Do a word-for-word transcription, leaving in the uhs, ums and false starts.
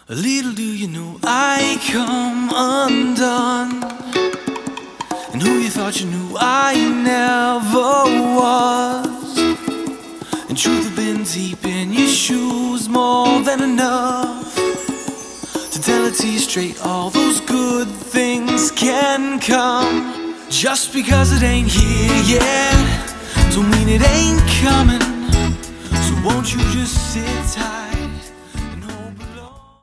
Little do you know I come undone, and who you thought you knew I never was. And truth have been deep in your shoes, more than enough to tell it to you straight. All those good things can come. Just because it ain't here yet don't mean it ain't coming. So won't you just sit tight?